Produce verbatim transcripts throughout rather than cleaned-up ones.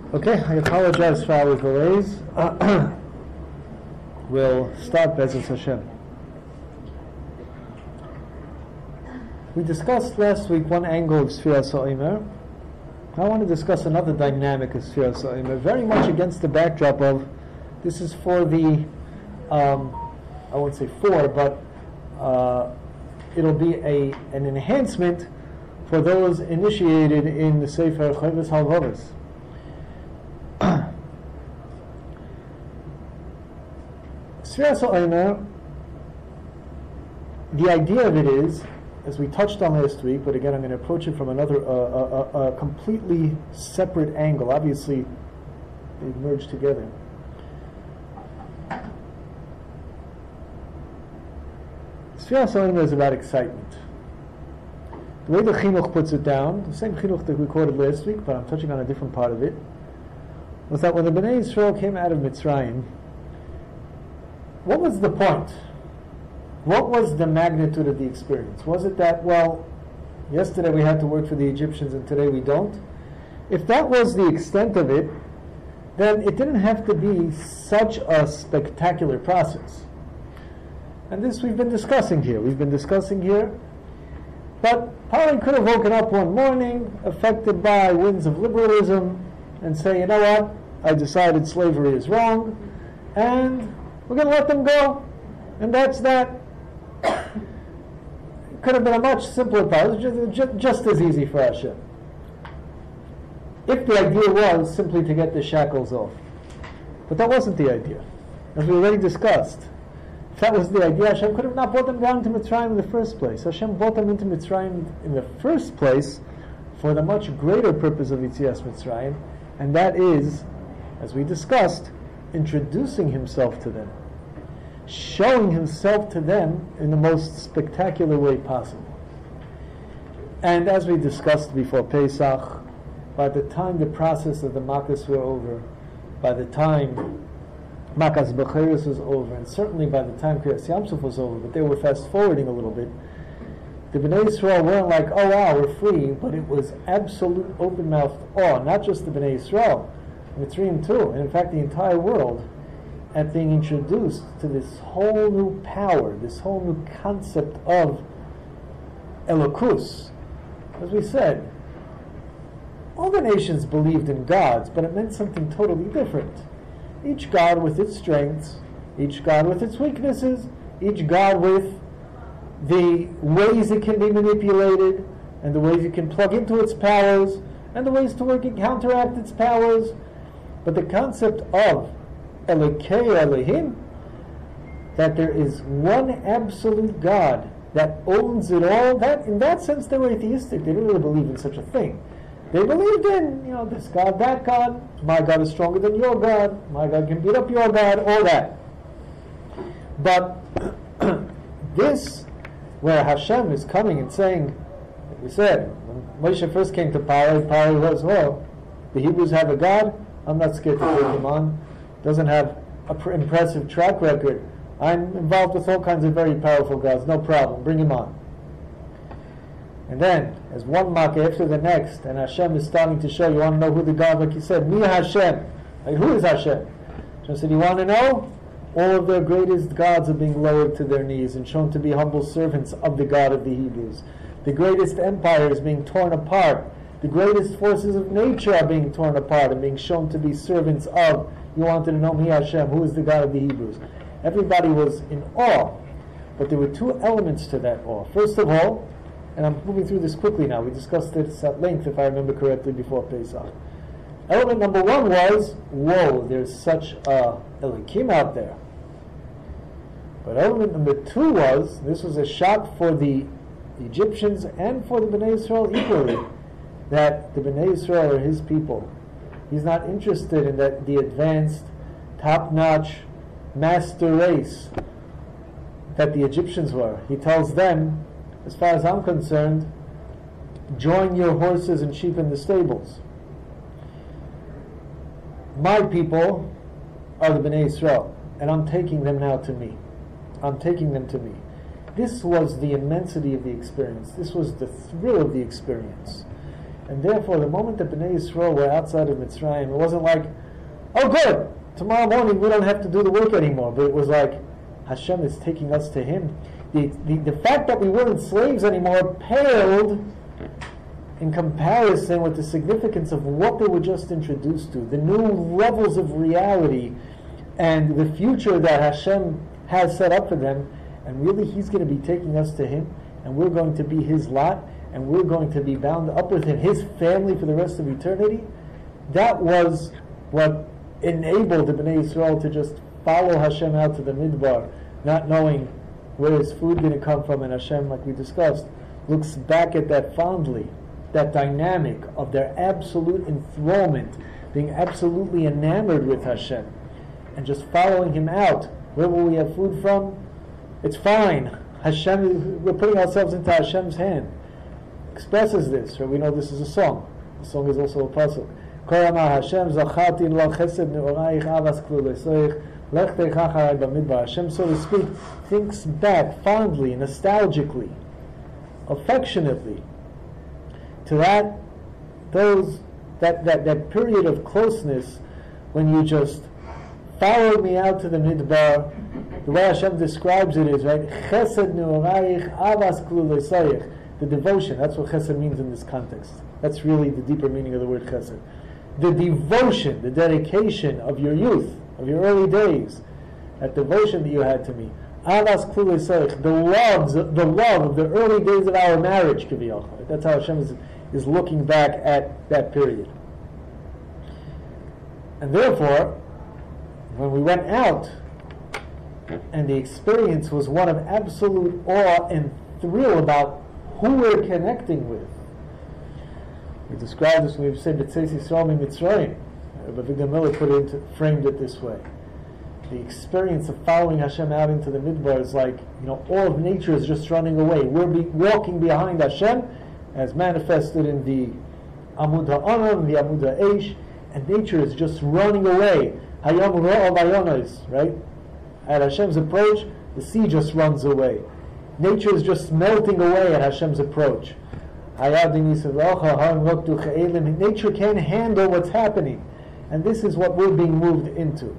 Okay, I apologize for our delays. We'll start Bezos Hashem. We discussed last week one angle of Sfiras HaOmer. I want to discuss another dynamic of Sfiras HaOmer, very much against the backdrop of, this is for the, um, I won't say for, but uh, it'll be a an enhancement for those initiated in the Sefer Chovos HaLevavos. Sfiras HaOmer, the idea of it is, as we touched on last week, but again I'm going to approach it from another, uh, a, a, a completely separate angle. Obviously, they merge together. Sfiras HaOmer is about excitement. The way the Chinuch puts it down, the same Chinuch that we quoted last week, but I'm touching on a different part of it, was that when the Bnei Yisrael came out of Mitzrayim, what was the point? What was the magnitude of the experience? Was it that, well, yesterday we had to work for the Egyptians and today we don't? If that was the extent of it, then it didn't have to be such a spectacular process. And this we've been discussing here. We've been discussing here. But Pari could have woken up one morning, affected by winds of liberalism, and say, you know what, I decided slavery is wrong, and we're going to let them go. And that's that. It could have been a much simpler process, just, just, just as easy for Hashem. If the idea was simply to get the shackles off. But that wasn't the idea. As we already discussed, if that was the idea, Hashem could have not brought them down to Mitzrayim in the first place. Hashem brought them into Mitzrayim in the first place for the much greater purpose of Yetzias Mitzrayim, and that is, as we discussed, introducing Himself to them, showing Himself to them in the most spectacular way possible. And as we discussed before Pesach, by the time the process of the Makkos were over, by the time Makas Becheres was over, and certainly by the time Kriyas Yamsuf was over, but they were fast forwarding a little bit, the Bnei Yisrael weren't like, oh wow, we're free, but it was absolute open-mouthed awe, not just the Bnei Yisrael, Mitzrayim too, and in fact the entire world, at being introduced to this whole new power, this whole new concept of Elokus. As we said, all the nations believed in gods, but it meant something totally different. Each god with its strengths, each god with its weaknesses, each god with the ways it can be manipulated, and the ways you can plug into its powers, and the ways to work and counteract its powers. But the concept of Elokei Elohim, that there is one absolute God that owns it all, that in that sense they were atheistic. They didn't really believe in such a thing. They believed in, you know, this God, that God, my God is stronger than your God, my God can beat up your God, all that. But this, where Hashem is coming and saying, like we said, when Moshe first came to Pari, Pari was, well, the Hebrews have a God, I'm not scared to take him on. Doesn't have an pr- impressive track record. I'm involved with all kinds of very powerful gods, no problem, bring him on. And then, as one Makkah after the next, and Hashem is starting to show, you want to know who the God, like he said, Mi Hashem. Like, who is Hashem? Hashem said, you want to know? All of their greatest gods are being lowered to their knees and shown to be humble servants of the God of the Hebrews. The greatest empire is being torn apart. The greatest forces of nature are being torn apart and being shown to be servants of, you wanted to know Mi Hashem, who is the God of the Hebrews. Everybody was in awe, but there were two elements to that awe. First of all, and I'm moving through this quickly now, we discussed this at length, if I remember correctly, before Pesach. Element number one was, whoa, there's such a Elokim out there. But element number two was, this was a shock for the Egyptians and for the Bnei Yisrael equally, that the Bnei Yisrael are His people. He's not interested in that the advanced, top-notch, master race that the Egyptians were. He tells them, as far as I'm concerned, join your horses and sheep in the stables. My people are the Bnei Yisrael, and I'm taking them now to me. I'm taking them to me. This was the immensity of the experience. This was the thrill of the experience. And therefore, the moment that Bnei Yisrael were outside of Mitzrayim, it wasn't like, oh good, tomorrow morning we don't have to do the work anymore. But it was like, Hashem is taking us to Him. The, the, the fact that we weren't slaves anymore paled in comparison with the significance of what they were just introduced to, the new levels of reality and the future that Hashem has set up for them. And really, He's going to be taking us to Him, and we're going to be His lot, and we're going to be bound up with Him, His family for the rest of eternity. That was what enabled the Bnei Yisrael to just follow Hashem out to the Midbar, not knowing where is food going to come from. And Hashem, like we discussed, looks back at that fondly, that dynamic of their absolute enthrallment, being absolutely enamored with Hashem, and just following Him out. Where will we have food from? It's fine. Hashem, we're putting ourselves into Hashem's hand. Expresses this, right? We know this is a song. The song is also a pasuk. Hashem, so to speak, thinks back fondly, nostalgically, affectionately to that those that, that, that period of closeness when you just followed me out to the midbar. The way Hashem describes it is, right, chesed ne'orayich avas klu le'sayich, the devotion. That's what chesed means in this context. That's really the deeper meaning of the word chesed. The devotion, the dedication of your youth, of your early days, that devotion that you had to me. Avas klu le'sayich, the loves, the love of the early days of our marriage, kiviyachol. That's how Hashem is, is looking back at that period. And therefore, when we went out, and the experience was one of absolute awe and thrill about who we're connecting with. We described this when we said B'tzeis Yisrael Mitzrayim. But Victor Miller put it into, framed it this way. The experience of following Hashem out into the Midbar is like, you know, all of nature is just running away. We're be, walking behind Hashem, as manifested in the Amud Ha'anam, the Amud Ha'esh, and nature is just running away. Hayom Ro'al Vayonos, right? At Hashem's approach, the sea just runs away. Nature is just melting away at Hashem's approach. Nature can't handle what's happening. And this is what we're being moved into.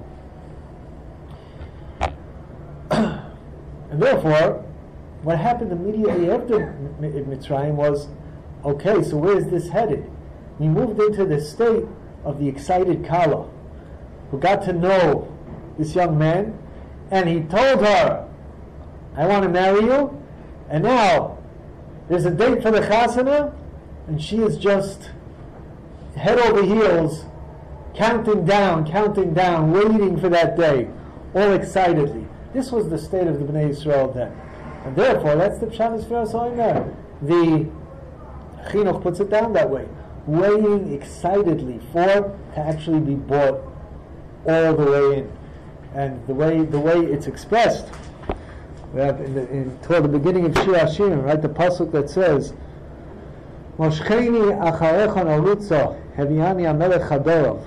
And therefore, what happened immediately after Mitzrayim was, okay, so where is this headed? We moved into the state of the excited Kala, who got to know this young man, and he told her, I want to marry you, and now there's a date for the chasana, and she is just head over heels, counting down, counting down, waiting for that day, all excitedly. This was the state of the Bnei Yisrael then. And therefore, that's the Pshat Sfiras HaOmer. The Chinuch puts it down that way, waiting excitedly for to actually be brought all the way in. And the way the way it's expressed, we have in the, in, toward the beginning of Shir Hashirim, right, the pasuk that says, Moshcheni acharecha narutza heviani amelech hadorav.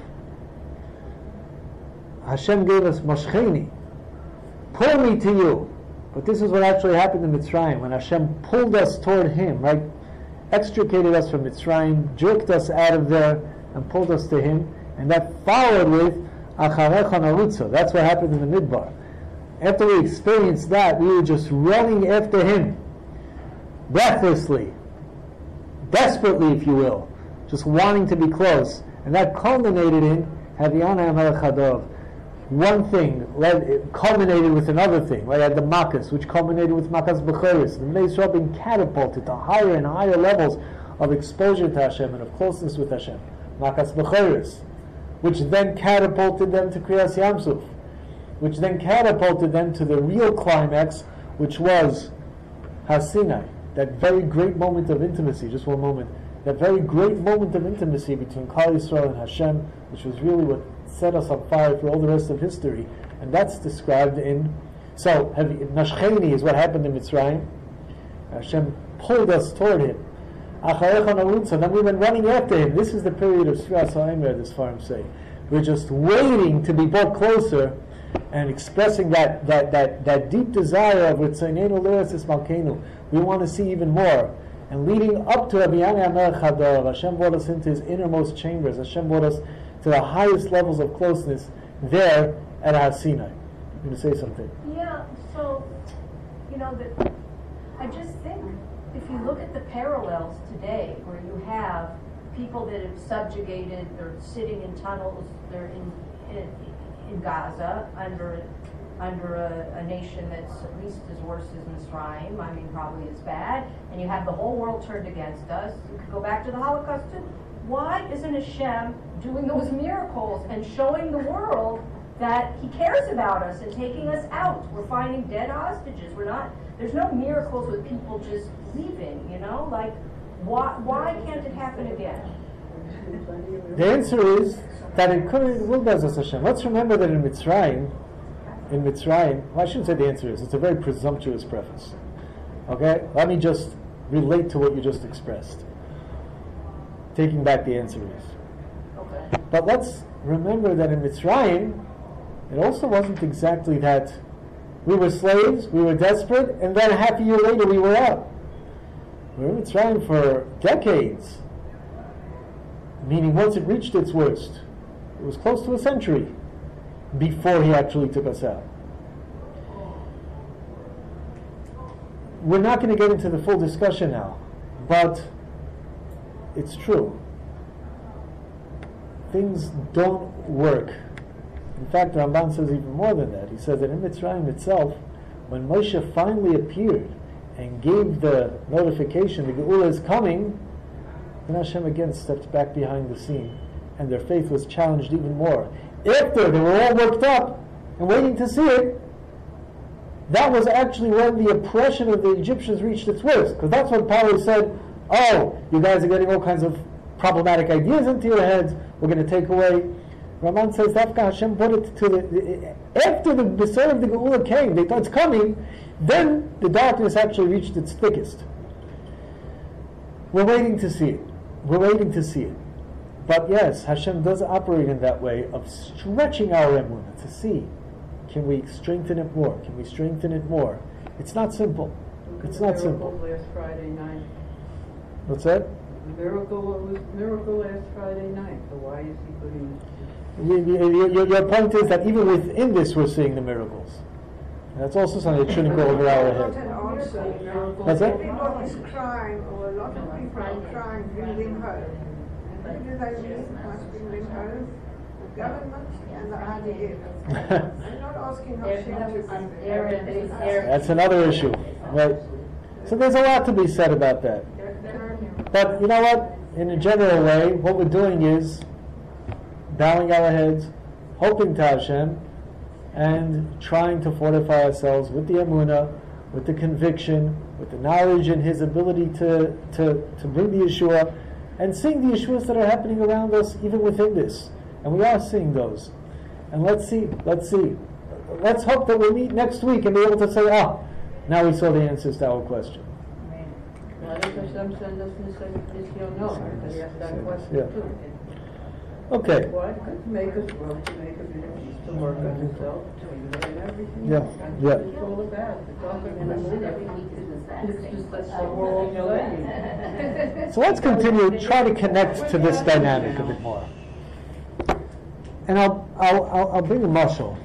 Hashem gave us Moshcheni, pull me to you. But this is what actually happened in Mitzrayim, when Hashem pulled us toward Him, right, extricated us from Mitzrayim, jerked us out of there, and pulled us to Him, and that followed with Acharecha narutza. That's what happened in the Midbar. After we experienced that, we were just running after Him, breathlessly, desperately, if you will, just wanting to be close. And that culminated in Haviana Amelech Hadov. One thing led, culminated with another thing, right? At the Makkos, which culminated with Makkos Bechoros. The Bnei Yisrael being catapulted to higher and higher levels of exposure to Hashem and of closeness with Hashem. Makkos Bechoros, which then catapulted them to Kriyas Yamsuf, which then catapulted them to the real climax, which was Har Sinai, that very great moment of intimacy. Just one moment. That very great moment of intimacy between Klal Yisrael and Hashem, which was really what set us on fire for all the rest of history. And that's described in, so, Nashcheni is what happened in Mitzrayim. Hashem pulled us toward Him. Acharecha narutza, then we've been running after Him. This is the period of Sfiras HaOmer, this farm say. We're just waiting to be brought closer and expressing that, that, that, that deep desire of Ritzonenu L'Eretz Malkeinu. We want to see even more. And leading up to Rabbi Yanai HaMelech Hador, Hashem brought us into His innermost chambers. Hashem brought us to the highest levels of closeness there at Har Sinai. You're going to say something? Yeah, so, you know, that I just think if you look at the parallels today, where you have people that have subjugated, they're sitting in tunnels, they're in in, in Gaza under under a, a nation that's at least as worse as Mitzrayim, I mean probably as bad, and you have the whole world turned against us. You could go back to the Holocaust too. Why isn't Hashem doing those miracles and showing the world that He cares about us and taking us out? We're finding dead hostages. We're not, there's no miracles with people just leaving, you know? Like, why, why can't it happen again? The answer is that it couldn't, it will Bezos Hashem. Let's remember that in Mitzrayim, in Mitzrayim, well, I shouldn't say the answer is, it's a very presumptuous preface. Okay? Let me just relate to what you just expressed. Taking back the answer is. Okay. But let's remember that in Mitzrayim, it also wasn't exactly that we were slaves, we were desperate, and then a half a year later we were out. We were in Mitzrayim for decades. Meaning once it reached its worst, it was close to a century before He actually took us out. We're not going to get into the full discussion now, but it's true. Things don't work. In fact, Ramban says even more than that. He says that in Mitzrayim itself, when Moshe finally appeared and gave the notification the Geula is coming, then Hashem again stepped back behind the scene, and their faith was challenged even more. After they were all worked up and waiting to see it, that was actually when the oppression of the Egyptians reached its worst. Because that's when Paro said, oh, you guys are getting all kinds of problematic ideas into your heads, we're going to take away. Raman says, Dafka Hashem put it to the, the after the Besorah of the Geula came, they thought it's coming, then the darkness actually reached its thickest. We're waiting to see it. We're waiting to see it. But yes, Hashem does operate in that way of stretching our emunah to see, can we strengthen it more? Can we strengthen it more? It's not simple. It's not simple. Last Friday night. What's that? The miracle was miracle last Friday night. So why is He putting? You, you, your, your point is that even within this, we're seeing the miracles. And that's also something that shouldn't go over our head. What's that? Everybody's crying, or a lot of people are crying, bringing home. Who do they mean? Must bring them home? The government and the I D F. I'm not asking Hashem to bring them. That's another issue. Right? So there's a lot to be said about that. But you know what? In a general way, what we're doing is bowing our heads, hoping to Hashem, and trying to fortify ourselves with the emunah, with the conviction, with the knowledge and His ability to, to, to bring the Yeshua, and seeing the Yeshuas that are happening around us even within this. And we are seeing those. And let's see, let's see. Let's hope that we'll meet next week and be able to say, ah, now we saw the answers to our question. Why does Hashem send us Nisyon No? Because He asked that question Yeah. too. Okay. Why? To make us well, to make us to work on Himself, to learn everything. Yeah, That's yeah. what it's all about. It's all about It's just that's what we're all playing. So let's continue, try to connect to this dynamic a bit more. And I'll, I'll, I'll, I'll bring a mashal.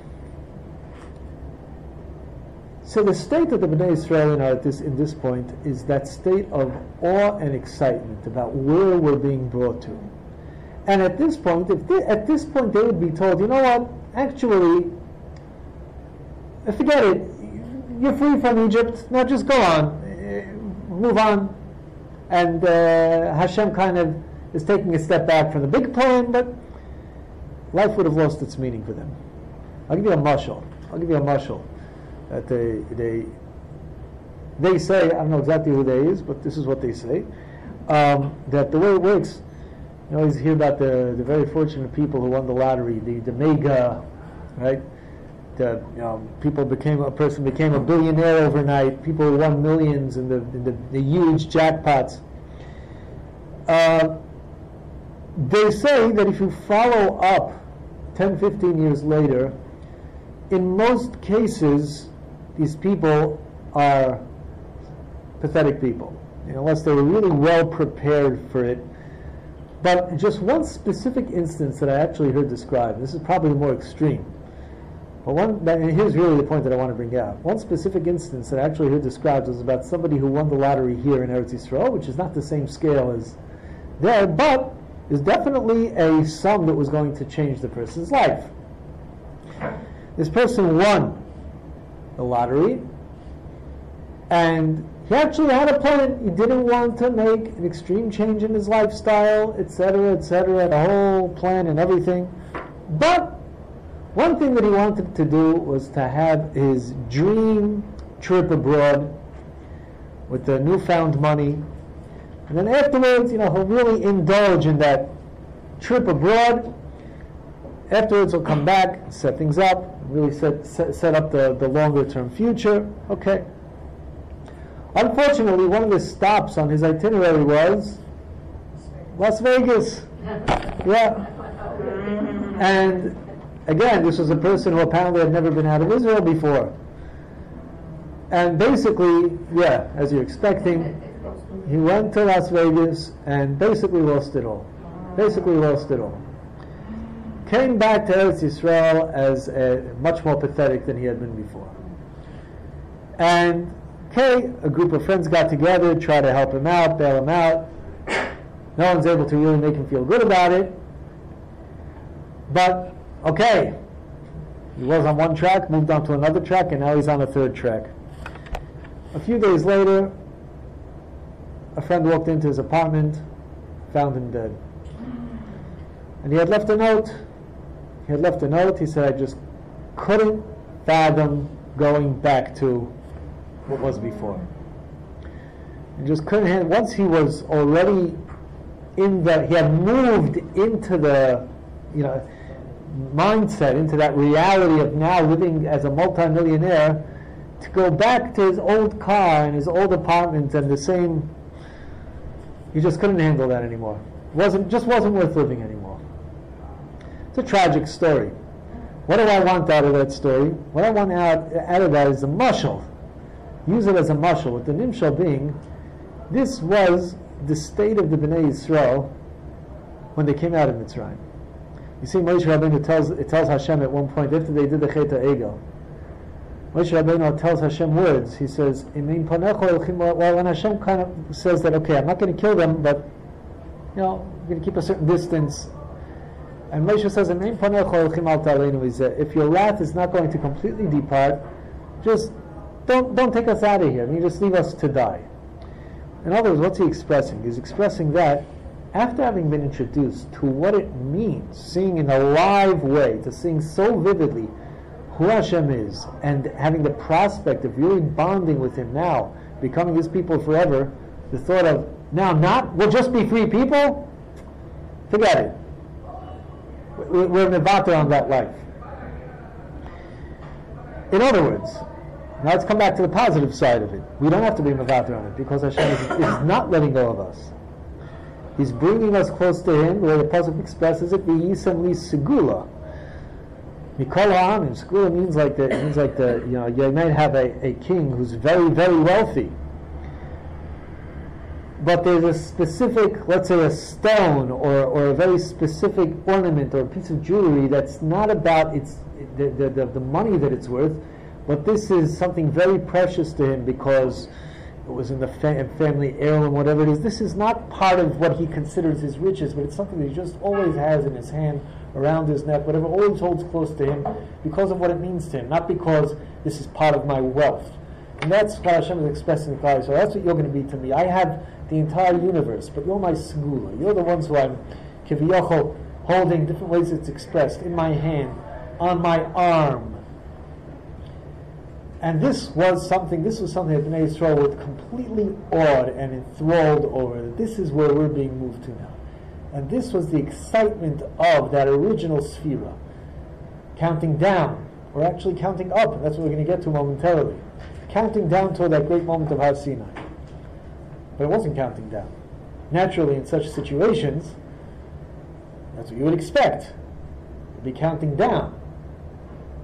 So the state that the Bnei Israel are at this, in this point is that state of awe and excitement about where we're being brought to. And at this point, if they, at this point they would be told, you know what, actually, forget it, you're free from Egypt, now just go on, move on. And uh, Hashem kind of is taking a step back from the big plan, but life would have lost its meaning for them. I'll give you a mashal. I'll give you a mashal. That they, they, they say, I don't know exactly who they is, but this is what they say, um, that the way it works, you always hear about the, the very fortunate people who won the lottery, the, the mega, right? The, you know, people became, a person became a billionaire overnight, people who won millions in the, in the, the huge jackpots. Uh, they say that if you follow up ten, fifteen years later, in most cases, these people are pathetic people. unless they were really well prepared for it. But just one specific instance that I actually heard described, this is probably more extreme, but one, and here's really the point that I want to bring out. One specific instance that I actually heard described was about somebody who won the lottery here in Eretz Yisrael, which is not the same scale as there, but is definitely a sum that was going to change the person's life. This person won the lottery, and he actually had a plan. He didn't want to make an extreme change in his lifestyle, et cetera, et cetera, the whole plan and everything. But one thing that he wanted to do was to have his dream trip abroad with the newfound money. And then afterwards, you know, he'll really indulge in that trip abroad. Afterwards, he'll come back, set things up, really set, set, set up the, the longer-term future. Okay. Unfortunately, one of the stops on his itinerary was Las Vegas. Yeah. And again, this was a person who apparently had never been out of Israel before. And basically, yeah, as you're expecting, he went to Las Vegas and basically lost it all. Basically lost it all. Came back to Eretz Yisrael as a, much more pathetic than he had been before. And okay, a group of friends got together, tried to help him out, bail him out. No one's able to really make him feel good about it. But, okay, he was on one track, moved on to another track, and now he's on a third track. A few days later, a friend walked into his apartment, found him dead. And he had left a note. He had left a note. He said, I just couldn't fathom going back to what was before. And just couldn't handle, once he was already in the, he had moved into the, you know, mindset, into that reality of now living as a multimillionaire, to go back to his old car and his old apartment and the same, he just couldn't handle that anymore. Wasn't, just wasn't worth living anymore. It's a tragic story. What do I want out of that story? What I want out, out of that is a mashal. Use it as a mashal, with the nimshal being, this was the state of the Bnei Yisrael when they came out of Mitzrayim. You see, Moshe Rabbeinu tells, it tells Hashem at one point, after they did the Chet HaEgel, Moshe Rabbeinu tells Hashem words. He says, well, when Hashem kind of says that, okay, I'm not going to kill them, but, you know, I'm going to keep a certain distance. And Moshe says, if your wrath is not going to completely depart, just don't, don't take us out of here. I mean, just leave us to die. In other words, what's he expressing? He's expressing that after having been introduced to what it means, seeing in a live way, to seeing so vividly who Hashem is, and having the prospect of really bonding with Him now, becoming His people forever, the thought of, now not, we'll just be free people? Forget it. We're mevater on that life. In other words, now let's come back to the positive side of it. We don't have to be mevater on it, because Hashem is, is not letting go of us. He's bringing us close to Him, where the pasuk expresses it, v'yisem li segula. Mikol ha'amim, segula means like the, it means like the, you know, you might have a, a king who's very, very wealthy, but there's a specific, let's say a stone, or, or a very specific ornament, or a piece of jewelry that's not about its, the, the, the, the money that it's worth, but this is something very precious to him because it was in the fa- family heirloom, whatever it is. This is not part of what he considers his riches, but it's something that he just always has in his hand, around his neck, whatever, always holds close to him because of what it means to him, not because this is part of my wealth. And that's what Hashem is expressing in Klal. So that's what you're going to be to me. I have the entire universe, but you're my segula. You're the ones who I'm kiviyachol, holding, different ways it's expressed, in my hand, on my arm. And this was something, this was something that Bnei Yisrael were completely awed and enthralled over. This is where we're being moved to now. And this was the excitement of that original sphera. Counting down, or actually counting up, and that's what we're going to get to momentarily. Counting down toward that great moment of Har Sinai. But it wasn't counting down. Naturally, in such situations, that's what you would expect. You'd be counting down.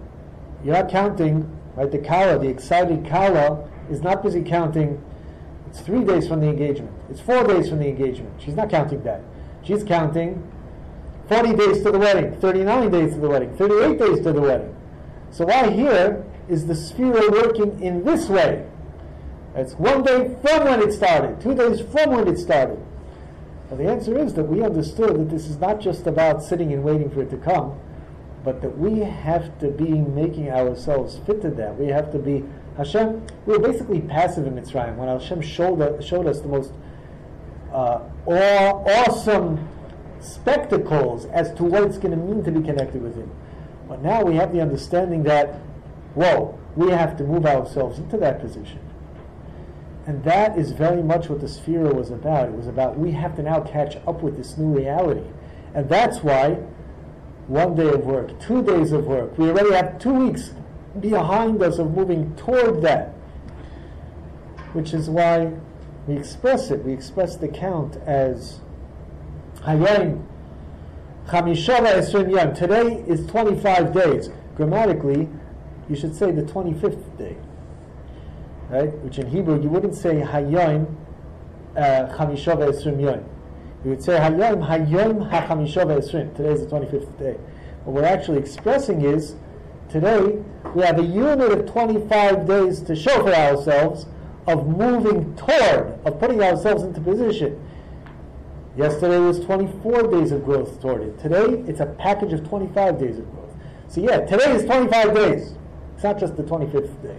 You're not counting, right? The Kala, the excited Kala, is not busy counting. It's three days from the engagement. It's four days from the engagement. She's not counting that. She's counting forty days to the wedding, thirty-nine days to the wedding, thirty-eight days to the wedding. So why here is the Sphira working in this way? It's one day from when it started, two days from when it started. Well, the answer is that we understood that this is not just about sitting and waiting for it to come, but that we have to be making ourselves fit to that. We have to be, Hashem, we were basically passive in Mitzrayim when Hashem showed us, showed us the most uh, aw- awesome spectacles as to what it's going to mean to be connected with Him. But now we have the understanding that, whoa, we have to move ourselves into that position. And that is very much what the Sphira was about. It was about we have to now catch up with this new reality. And that's why one day of work, two days of work, we already have two weeks behind us of moving toward that. Which is why we express it. We express the count as Hayayim Chamisha Esrim Yom. Today is twenty-five days. Grammatically, you should say the twenty-fifth day. Right? Which in Hebrew you wouldn't say Hayayim Chamisha Esrim Yom. You would say Hayayim Hayayim HaChamisha Esrim. Today is the twenty-fifth day. What we're actually expressing is today we have a unit of twenty-five days to show for ourselves of moving toward, of putting ourselves into position. Yesterday was twenty-four days of growth toward it. Today, it's a package of twenty-five days of growth. So yeah, today is twenty-five days. It's not just the twenty-fifth day.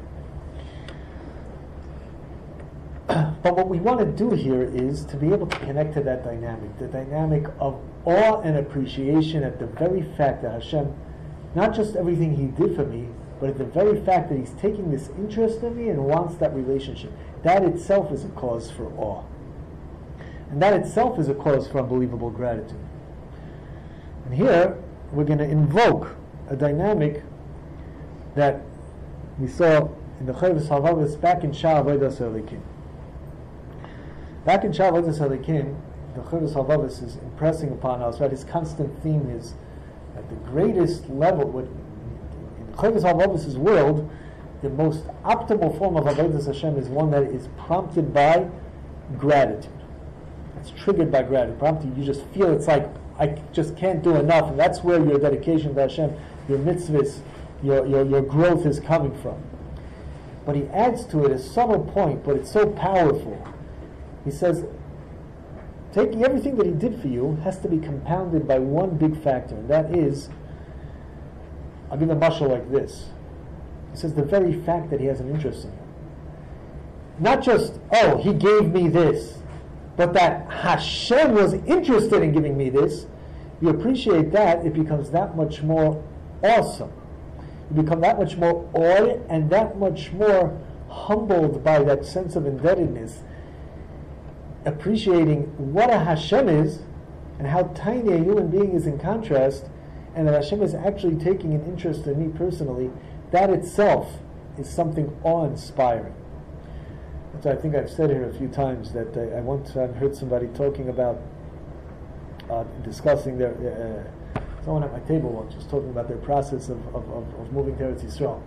But what we want to do here is to be able to connect to that dynamic, the dynamic of awe and appreciation at the very fact that Hashem, not just everything He did for me, but at the very fact that He's taking this interest in me and wants that relationship. That itself is a cause for awe. And that itself is a cause for unbelievable gratitude. And here, we're going to invoke a dynamic that we saw in the Chovos HaLevavos back in Shah Avodas Elikim. Back in Shah Avodas Elikim, the Chovos HaLevavos is impressing upon us, right? His constant theme is at the greatest level, what, in Chovos HaLevavos' world, the most optimal form of Avodas Hashem is one that is prompted by gratitude. It's triggered by gratitude. Prompted, you just feel it's like, I just can't do enough, and that's where your dedication to Hashem, your mitzvahs, your, your, your growth is coming from. But he adds to it a subtle point, but it's so powerful. He says, taking everything that He did for you has to be compounded by one big factor, and that is, I'll give a mashal like this. He says, the very fact that He has an interest in you. Not just, oh, He gave me this, but that Hashem was interested in giving me this. You appreciate that, it becomes that much more awesome. You become that much more awed and that much more humbled by that sense of indebtedness, appreciating what a Hashem is and how tiny a human being is in contrast, and that Hashem is actually taking an interest in me personally. That itself is something awe-inspiring. So I think I've said here a few times that I, I once heard somebody talking about uh, discussing their uh, someone at my table once was talking about their process of, of, of, of moving to Eretz Yisrael.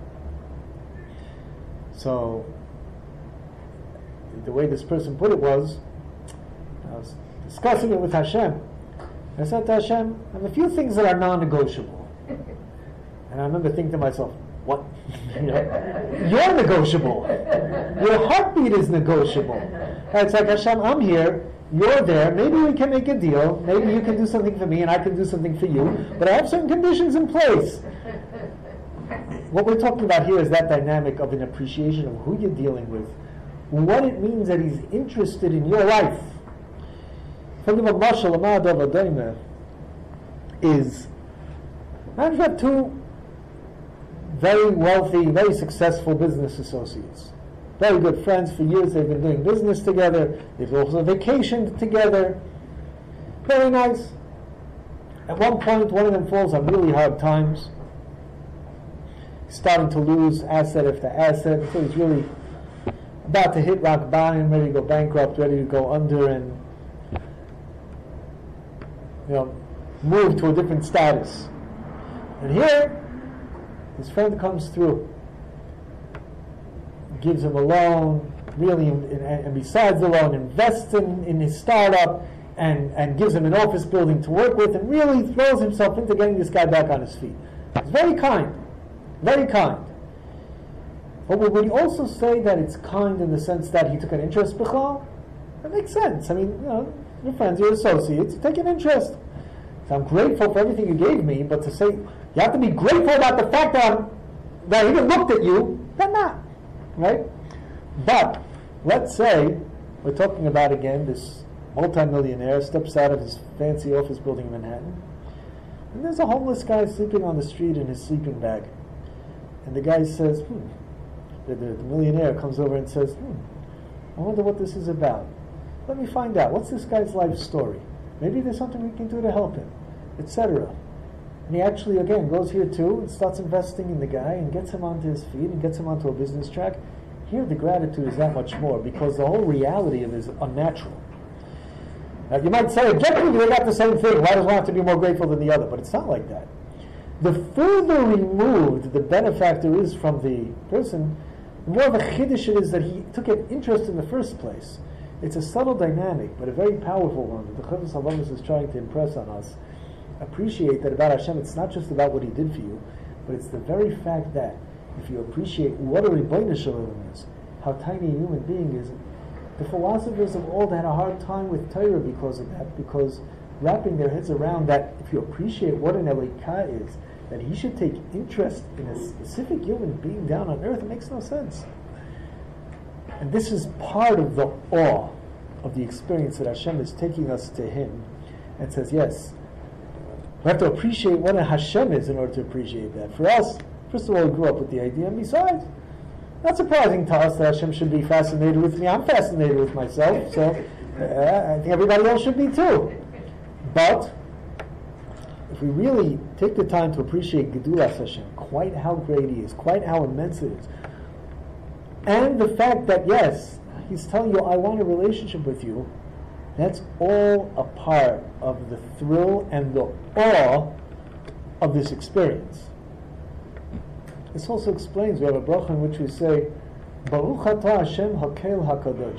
So the way this person put it was, I was discussing it with Hashem. I said to Hashem, I have a few things that are non-negotiable. And I remember thinking to myself, what? You know, you're negotiable. Your heartbeat is negotiable. And it's like, Hashem, I'm here, you're there, maybe we can make a deal, maybe you can do something for me and I can do something for you, but I have certain conditions in place. What we're talking about here is that dynamic of an appreciation of who you're dealing with, what it means that He's interested in your life. Think of a mashal, a ma'adav adayme, is, imagine you have two very wealthy, very successful business associates. Very good friends for years. They've been doing business together. They've also vacationed together. Very nice. At one point, one of them falls on really hard times. He's starting to lose asset after asset. So he's really about to hit rock bottom, ready to go bankrupt, ready to go under and, you know, move to a different status. And here, his friend comes through, gives him a loan, really, in, in, and besides the loan, invests in, in his startup and, and gives him an office building to work with, and really throws himself into getting this guy back on his feet. It's very kind, very kind. But would we also say that it's kind in the sense that he took an interest, B'chlal? That makes sense. I mean, you know, your friends, your associates, you take an interest. So I'm grateful for everything you gave me, but to say, you have to be grateful about the fact that, I'm, that I even looked at you, then not, right? But let's say we're talking about, again, this multimillionaire steps out of his fancy office building in Manhattan, and there's a homeless guy sleeping on the street in his sleeping bag. And the guy says, hmm, the, the, the millionaire comes over and says, hmm, I wonder what this is about. Let me find out. What's this guy's life story? Maybe there's something we can do to help him, et cetera. And he actually, again, goes here too and starts investing in the guy and gets him onto his feet and gets him onto a business track. Here the gratitude is that much more because the whole reality of it is unnatural. Now you might say, objectively, they got the same thing. Why does one have to be more grateful than the other? But it's not like that. The further removed the benefactor is from the person, the more of a chiddush it is that he took an interest in the first place. It's a subtle dynamic, but a very powerful one that the Chovos HaLevavos is trying to impress on us. Appreciate that about Hashem, it's not just about what He did for you, but it's the very fact that if you appreciate what a Ribono Shel Olam is, how tiny a human being is, the philosophers of old had a hard time with Torah because of that, because wrapping their heads around that, if you appreciate what an Elikah is, that He should take interest in a specific human being down on earth, it makes no sense. And this is part of the awe of the experience that Hashem is taking us to Him and says, yes, we have to appreciate what a Hashem is in order to appreciate that. For us, first of all, we grew up with the idea, and besides, not surprising to us that Hashem should be fascinated with me. I'm fascinated with myself, so uh, I think everybody else should be too. But if we really take the time to appreciate Gedulas Hashem, quite how great He is, quite how immense it is, and the fact that, yes, He's telling you, I want a relationship with you, that's all a part of the thrill and the awe of this experience. This also explains, we have a bracha in which we say, Baruch atah Hashem hakel hakadosh,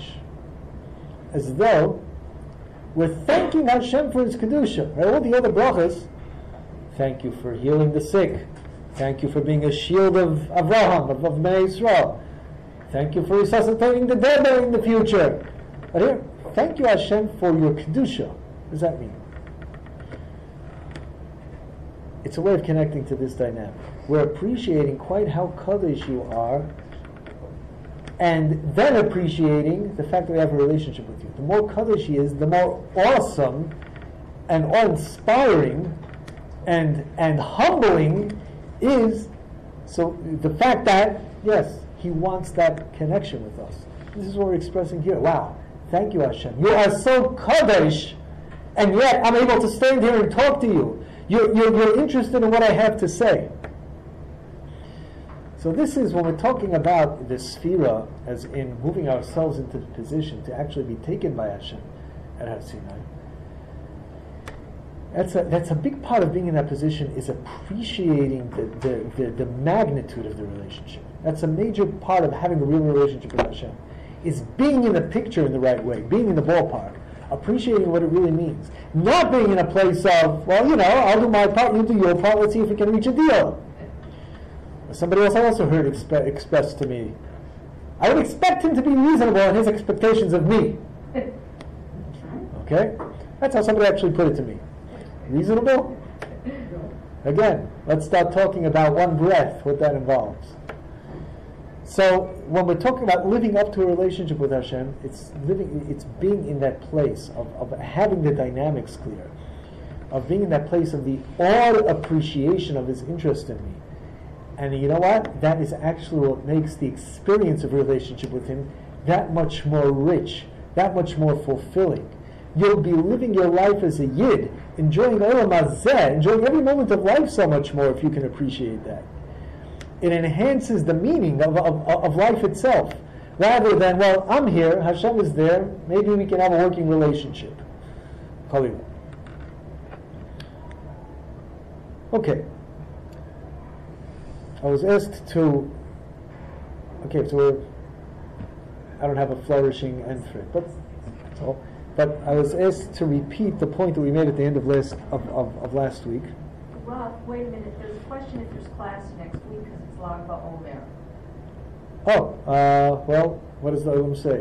as though we're thanking Hashem for His kedusha. Right? All the other brachas, thank you for healing the sick, thank you for being a shield of Avraham, of, of Bnei Yisrael, thank you for resuscitating the dead in the future. But here, thank you Hashem for your kedusha. What does that mean? It's a way of connecting to this dynamic. We're appreciating quite how kaddish you are, and then appreciating the fact that we have a relationship with you. The more kaddish He is, the more awesome and awe-inspiring and and humbling is. So the fact that, yes, He wants that connection with us. This is what we're expressing here. Wow, thank you Hashem. You are so kaddish, and yet I'm able to stand here and talk to you. You're, you're, you're interested in what I have to say. So this is when we're talking about the sphira, as in moving ourselves into the position to actually be taken by Hashem at Har Sinai. That's a, that's a big part of being in that position, is appreciating the, the, the, the magnitude of the relationship. That's a major part of having a real relationship with Hashem, is being in the picture in the right way, being in the ballpark, appreciating what it really means. Not being in a place of, well, you know, I'll do my part, you do your part, let's see if we can reach a deal. Somebody else I also heard exp- expressed to me, I would expect him to be reasonable in his expectations of me. Okay? That's how somebody actually put it to me. Reasonable? Again, let's start talking about one breath, what that involves. So when we're talking about living up to a relationship with Hashem, it's living, it's being in that place of, of having the dynamics clear, of being in that place of the awed appreciation of His interest in me. And you know what? That is actually what makes the experience of a relationship with Him that much more rich, that much more fulfilling. You'll be living your life as a Yid, enjoying Olam Hazeh, enjoying every moment of life so much more if you can appreciate that. It enhances the meaning of, of, of life itself, rather than, well, I'm here, Hashem is there, maybe we can have a working relationship. Khalil. Okay. I was asked to, okay, so we're I don't have a flourishing end for it. But that's all. But I was asked to repeat the point that we made at the end of last of, of, of last week. Well, wait a minute, there's a question if there's class next week, because it's Lag BaOmer. Oh, uh, well, what does the Olam say?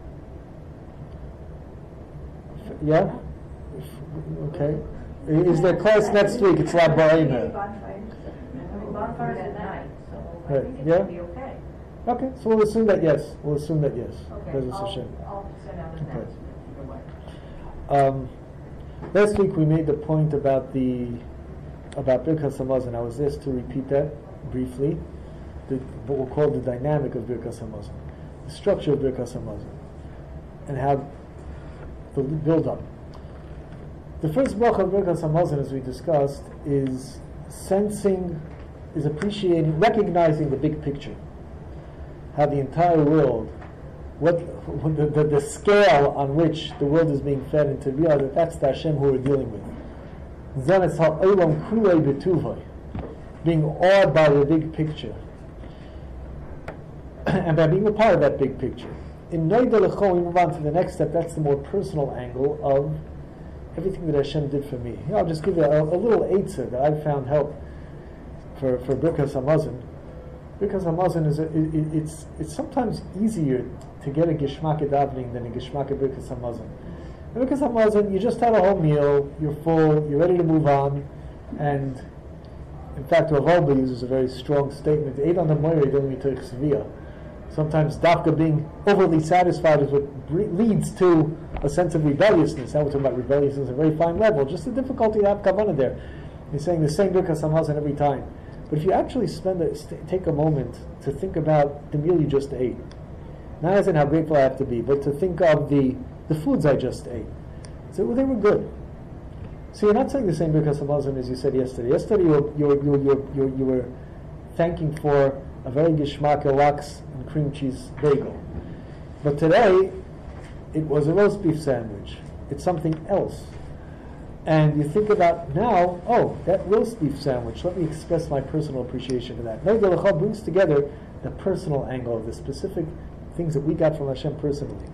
F- yeah? F- okay. I- Is there class next week? It's Lag BaOmer. I mean, bonfire's at night, so I Right, think it yeah. should be okay. Okay, so we'll assume that yes. We'll assume that yes. Okay, Bezos I'll, Hashem. I'll send out an Okay. announcement either way. Um, last week we made the point about the about Birkas Hamazon. I was asked to repeat that briefly. The, what we'll call the dynamic of Birkas Hamazon, the structure of Birkas Hamazon, and how the build up. The first bracha of Birkas Hamazon, as we discussed, is sensing, is appreciating, recognizing the big picture. How the entire world, what the, the, the scale on which the world is being fed, and to realize that that's the Hashem who we're dealing with. Zanes ha'olam kulei b'tuvay, being awed by the big picture, and by being a part of that big picture. In Noida L'cho, we move on to the next step. That's the more personal angle of everything that Hashem did for me. Here, I'll just give you a, a little eitzah that I've found help for for Birkas Hamazon. Birkas Hamazon is a, it, it's it's sometimes easier to get a gishmak davening than a gishmak Birkas Hamazon. And Birkas Hamazon, you just had a whole meal, you're full, you're ready to move on, and in fact, Rav Wolbe uses a very strong statement. Eid on the moire don't mean to severe. Sometimes dafka being overly satisfied is what bre- leads to a sense of rebelliousness. Now we're talking about rebelliousness at a very fine level. Just the difficulty to have kavanah there. He's saying the same Birkas Hamazon every time. But if you actually spend a, st- take a moment to think about the meal you just ate, not as in how grateful I have to be, but to think of the, the foods I just ate. So well, they were good. So you're not saying the same Birkas Hamazon as you said yesterday. Yesterday you were, you, were, you, were, you, were, you were thanking for a very gishmak lox and cream cheese bagel. But today it was a roast beef sandwich. It's something else. And you think about now, oh, that roast beef sandwich, let me express my personal appreciation for that. Noida L'cho brings together the personal angle of the specific things that we got from Hashem personally.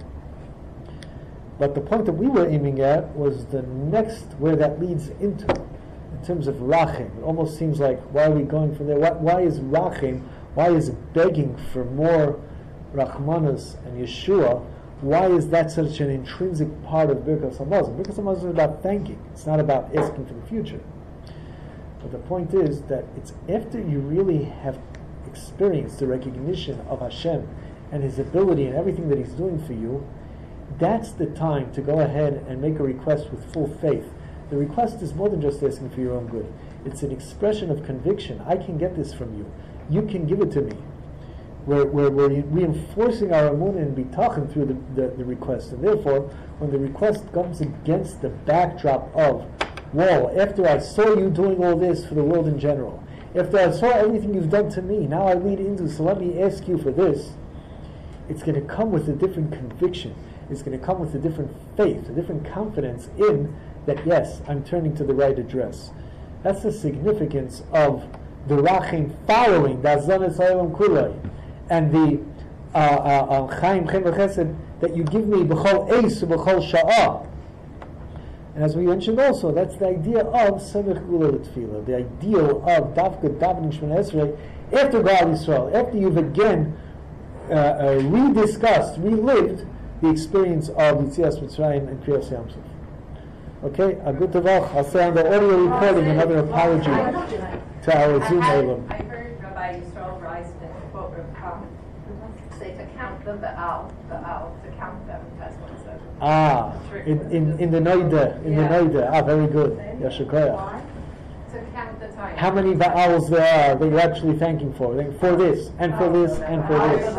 But the point that we were aiming at was the next, where that leads into, in terms of rachim. It almost seems like, why are we going from there? Why, why is rachim, why is begging for more rachmanas and Yeshua, why is that such an intrinsic part of Birkas Hamazon? Birkas Hamazon is about thanking. It's not about asking for the future. But the point is that it's after you really have experienced the recognition of Hashem and His ability and everything that He's doing for you, that's the time to go ahead and make a request with full faith. The request is more than just asking for your own good. It's an expression of conviction. I can get this from you. You can give it to me. We're, we're, we're reinforcing our emunah and bitachon through the, the, the request. And therefore, when the request comes against the backdrop of, whoa, after I saw you doing all this for the world in general, after I saw everything you've done to me, now I lead into, so let me ask you for this, it's going to come with a different conviction. It's going to come with a different faith, a different confidence in that, yes, I'm turning to the right address. That's the significance of the rachim following, the azanes ha'olam kulei, and the uh, uh, chaim chem v'chesed that you give me b'chol eis u'b'chol sha'ah. And as we mentioned also, that's the idea of samech gula l'tefillah, the ideal of davka davening Shemona Esrei after God Yisrael, after you've again uh, uh, rediscussed, relived the experience of Yitzias Mitzrayim and Kriyas Yam Suf. Okay, a good tavach. I'll say on the audio recording another apology to our Zoom Olam. I heard Rabbi Yisrael Reisman quote um, say to count them, but out, but out, to count them. That's what it said. Ah, in, in, in the Noida, in Yeah. the Noida. Ah, very good. Yashakoyach. To count the time. How many vowels there are that you're actually thanking for? Like, for this, and for this, and for this.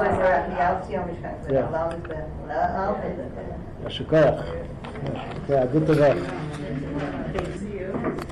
Yeah. Yashakoyach. Yeah, good tavach.